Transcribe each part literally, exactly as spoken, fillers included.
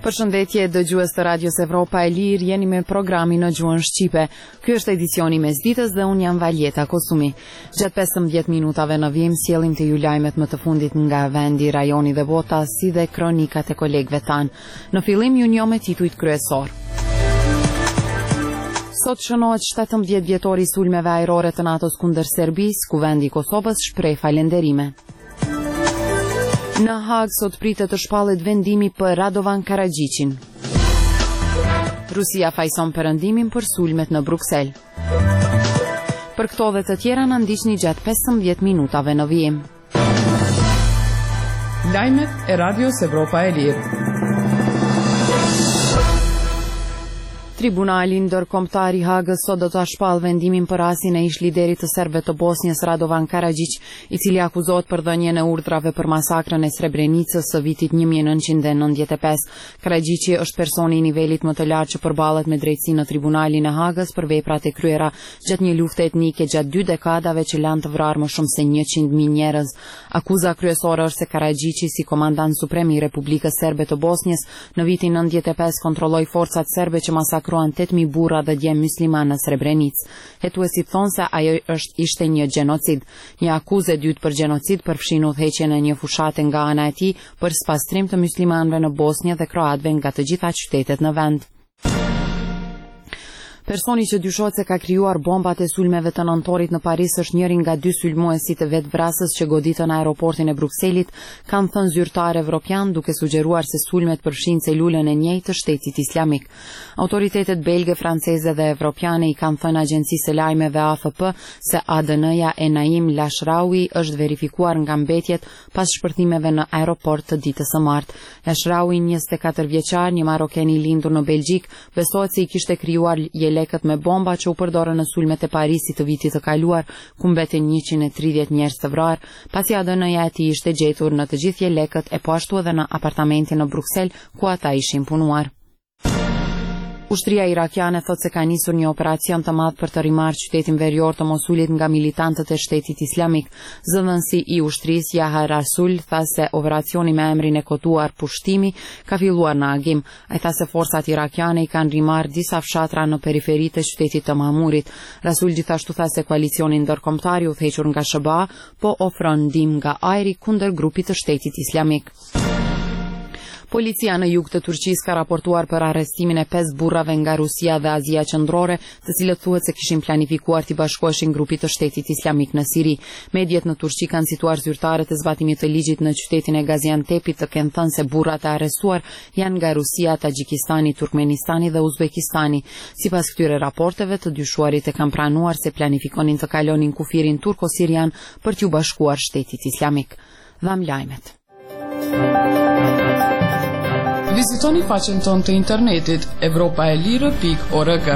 Përshëndetje dëgjues të Radios Evropa e Lirë, jeni me programin në gjuhën shqipe. Ky është edicioni mesditës dhe unë jam Valjeta Kosumi. Gjatë pesëmbëdhjetë minutave në vim sjellim të ju lajmet më të fundit nga vendi, rajoni dhe bota, si dhe kronikat e kolegëve tanë. Në fillim ju njoh me titujt kryesor. Sot shënohet shtatëmbëdhjetë vjetori i sulmeve ajrore të NATO-s kundër Serbisë, ku vendi i Kosovës shpreh falënderime. Në Hag sot pritet të shpallet vendimi për Radovan Karagjicin. Rusia fajson perëndimin për sulmet në Bruksel. Për këto dhe të tjera na ndiqni gjatë pesëmbëdhjetë minutave në vijim. Lajmet e Radios Evropa e Lirë. Tribunali ndërkombëtar i Hagës sot do ta shpall vendimin për rastin e ish liderit të serbëve të Bosnjës Radovan Karadzic, i cili akuzohet për dhënien e urdhrave për masakrën e Srebrenicës së vitit një mijë e nëntëqind e nëntëdhjetë e pesë. Karadzici është personi i nivelit më të lartë që përballet me drejtësinë në Tribunalin e Hagës për veprat e kryera gjatë një lufte etnike gjatë dy dekadave që lanë të vrarë më shumë se njëqind mijë njerëz. Akuza kryesore është se Karadzici, si komandant suprem i Republikës Serbe të Bosnjës, në vitin nëntëdhjetë e pesë kontrolloi forcat serbe që masakruan tetëqind mijë burra dhe djem musliman në Srebrenicë. Hetuesit thonë se ajo është ishte një gjenocid. Një akuzë e dytë për gjenocid përfshin udhëheqjen e një fushate nga ana e tij për spastrim të muslimanëve në Bosnjë dhe kroatëve nga të gjitha qytetet në vend. Personi që dyshohet se ka krijuar bombat e sulmeve të nëntorit në Paris është njëri nga dy sulmuesit e vetvrasës që goditën aeroportin e Brukselit, kanë thënë zyrtar evropian, duke sugjeruar se sulmet përfshin celulën e njëjtë të Shtetit Islamik. Autoritetet belge, franceze dhe evropiane i kanë thënë agjencisë së lajmeve A F P se A D N-ja e Naim Lashraoui është verifikuar nga mbetjet pas shpërthimeve në aeroport të ditës së martë. Lashraoui, njëzet e katër vjeçar, një maroken i lindur në Belgjik, besohet se i kishte krijuar lekët me bomba që u përdorën në sulmet e Parisit të vitit të kaluar, ku mbeten njëqind e tridhjetë njerëz të vrarë, pasi A D N-ja e tij ishte gjetur në të gjithë lekët e po ashtu edhe në apartamentin në Bruksel ku ata ishin punuar. Ushtria irakiane thot se ka nisur një operacion të madh për të rimarrë qytetin verior të Mosulit nga militantët e Shtetit Islamik. Zëdhënësi i ushtrisë Yahya Rasul tha se operacioni me emrin e kotuar Pushtimi ka filluar në agim. Ai tha se forcat irakiane i kanë rimarrë disa fshatra në periferitë e qytetit të Mahmurit. Rasul gjithashtu tha se koalicioni ndërkombëtar i udhëhequr nga S B A po ofron ndihmë nga ajri kundër grupit të Shtetit Islamik. Policia në jug të Turqisë ka raportuar për arrestimin e pesë burrave nga Rusia dhe Azia Qendrore, të cilët thuhet se kishin planifikuar të bashkoheshin grupit të Shtetit Islamik në Siri. Mediat në Turqi kanë cituar zyrtarët e zbatimit të ligjit në qytetin e Gaziantepit, të kenë thënë se burrat e arrestuar janë nga Rusia, Tagjikistani, Turkmenistani dhe Uzbekistani. Sipas këtyre raporteve, të dyshuarit e kanë pranuar se planifikonin të kalonin kufirin turko-sirian për t'u bashkuar Shtetit Islamik. Dham lajmet. Vizitoni faqen tonë të internetit evropaelire pikë org.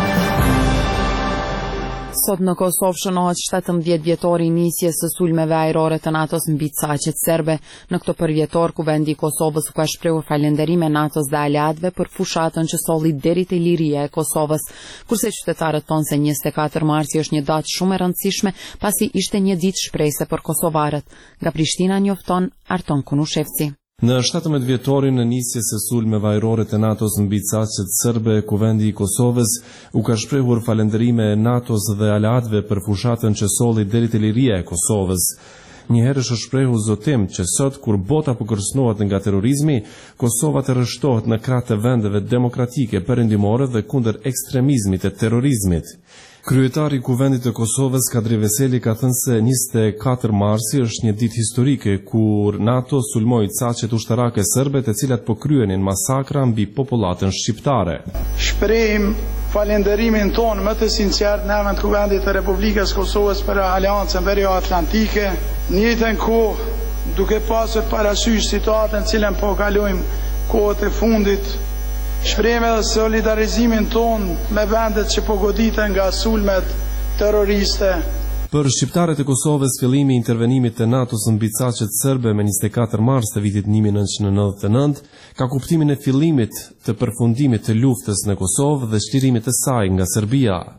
Sot në Kosovë shënohet shtatëmbëdhjetë vjetori i nisjes së sulmeve ajrore të NATO-s mbi saqet serbe. Në këtë përvjetor ku vendi i Kosovës u ka shprehur falënderime NATO-s dhe aleatëve për fushatën që solli deri te liria e Kosovës, kurse qytetarët thonë se njëzet e katër marsi është një datë shumë e rëndësishme pasi ishte një ditë shprehse për kosovarët. Nga Prishtina njofton Arton Kunushevci. Në shtatëmbëdhjetë vjetorin e nisjes së sulmeve ajrore të NATO-s mbi saqet serbe, ku vendi i Kosovës u ka shprehur falënderime NATO-s dhe aleatëve për fushatën që solli deri te liria e Kosovës. Njëherë është shprehur zotim që sot, kur bota po kërcënohet nga terrorizmi, Kosova të rreshtohet në krah të vendeve demokratike perëndimore dhe kundër ekstremizmit e terrorizmit. Kryetari i Kuvendit të Kosovës, Kadri Veseli, ka thënë se njëzet e katër marsi është një ditë historike kur NATO sulmoi saqet ushtarake serbe, të cilat po kryenin masakra mbi popullatën shqiptare. Shprehim falënderimin tonë më të sinqert në emër të Kuvendit të Republikës Kosovës për Aleancën Verior-Atlantike, në njëjtën kohë duke pasur parasysh situatën në cilën po kalojmë kohët e fundit. Shprehim edhe solidarizimin ton me vendet që po goditen nga sulmet terroriste. Për shqiptarët e Kosovës, fillimi i intervenimit të NATO-s mbi saqet serbe me njëzet e katër mars të vitit një mijë e nëntëqind e nëntëdhjetë e nëntë ka kuptimin e fillimit të përfundimit të luftës në Kosovë dhe shlirimit të saj nga Serbia.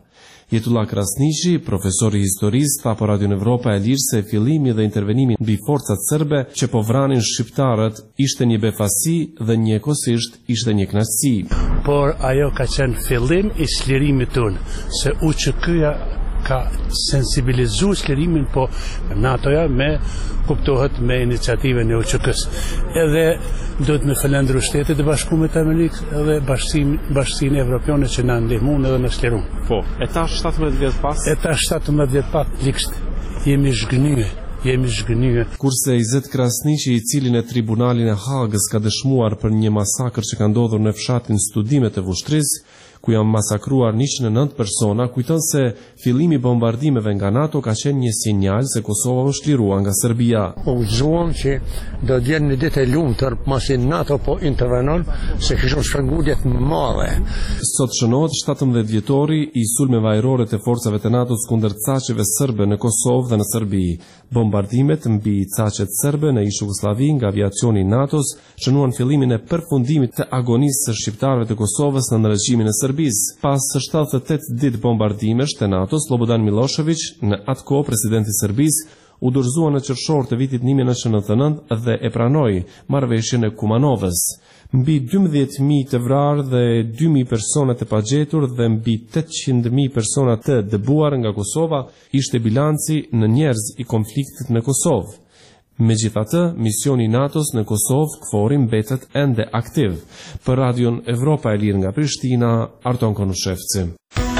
Jetullah Krasniqi, profesori historisë, tha për Radio Evropa e Lirë se fillimi dhe intervenimi mbi forcat serbe që po vranin shqiptarët ishte një befasi dhe njëkohësisht ishte një kënaqësi. Por ajo ka qenë fillim i çlirimit tonë, se U Q K-ja ka sensibilizu çlirimin, po NATO-ja me kuptohet me iniciativën e U Q K-s. Edhe duhet me falendëru Shtetet e Bashkuara të Amerikës edhe Bashkinë Evropiane që na ndihmuan edhe na çliruan. Po, e tash shtatëmbëdhjetë vjet pas? E tash shtatëmbëdhjetë vjet pas likst. Jemi zhgënyer. Jemi zhgënyer. Kurse Izet Krasniqi, i cili në tribunalin e Hagës ka dëshmuar për një masakër që ka ndodhur në fshatin Studimet e Vushtrisë, ku janë masakruar njëqind e nëntë persona, kujton se fillimi i bombardimeve nga NATO ka qenë një sinjal se Kosova u shlirua nga Serbia. U gëzuam që do të jenë një ditë e lumtur pasi NATO po intervenon, se kishim shpërngulje të mëdha. Sot shënohet shtatëmbëdhjetë vjetori i sulmeve ajrore të forcave të NATO-s kundër caqeve serbe në Kosovë dhe në Serbi. Bombardimet mbi caqet serbe në ish Jugosllavi nga aviacioni i NATO-s shënuan fillimin e përfundimit të agonisë së shqiptarëve të Kosovës në regjimin e Serbisë. Pas shtatëdhjetë e tetë ditë bombardimesh të NATO-s, Slobodan Milošević, në atë kohë presidenti i Serbisë, u dorëzua në qershor të vitit një mijë e nëntëqind e nëntëdhjetë e nëntë dhe e pranoi marrëveshjen e Kumanovës. Mbi dymbëdhjetë mijë të vrarë dhe dy mijë persona të pagjetur dhe mbi tetëqind mijë persona të dëbuar nga Kosova ishte bilanci në njerëz i konfliktit në Kosovë. Megjithatë, misioni i NATO-s në Kosovë KFOR-i mbetet ende aktiv. Për Radion Evropa e Lirë nga Prishtina, Arton Konushevci.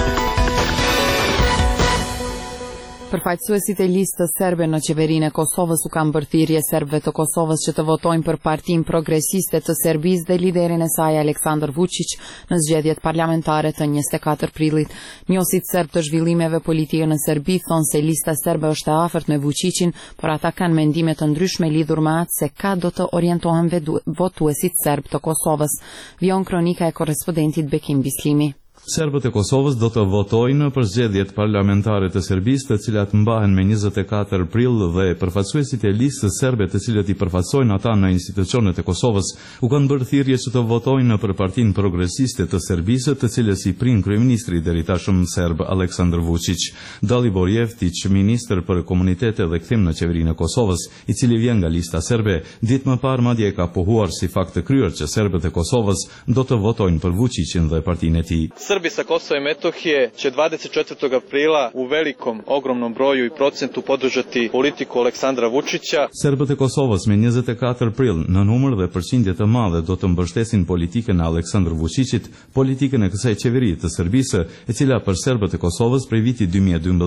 Përfaqësuesit e listës serbe në qeverinë e Kosovës u kanë bërë thirrje serbëve të Kosovës që të votojnë për Partinë Progresiste të Serbisë dhe liderin e saj Aleksandar Vučić në zgjedhjet parlamentare të njëzet e katërt prillit. Njohësit serb të zhvillimeve politike në Serbi thonë se lista serbe është e afërt me Vučićin, por ata kanë mendime të ndryshme lidhur me atë se ka do të orientohen votuesit serb të Kosovës. Vion kronika e korrespondentit Bekim Bislimi. Serbët e Kosovës do të votojnë për zgjedhjet parlamentare të Serbisë, të cilat mbahen me njëzet e katër prill dhe përfaqësuesit e listës serbe të cilët i përfaqësojnë ata në institucionet e Kosovës u kanë bërë thirrje që të votojnë për Partinë Progresiste të Serbisë, të cilës i prin kryeministri deri tashmë serb Aleksandar Vučić. Dalibor Jeftić, ministër për komunitete dhe kthim në qeverinë e Kosovës, i cili vjen nga lista serbe, ditë më parë madje ka pohuar si fakt të kryer që serbët e Kosovës do të votojnë për Vučićin dhe partinë e tij. Srbi sa Kosova i Metohije će dvadeset četvrtog aprila u velikom, ogromnom broju i procentu podržati politiku Aleksandra Vučića. Serbët e Kosovës me njëzet e katër prill në numër dhe përqindje të madhe do të mbështesin politikën e Aleksandr Vučićit, politikën e kësaj qeverie të Serbisë, e cila për serbët e Kosovës prej vitit dy mijë e dymbëdhjetë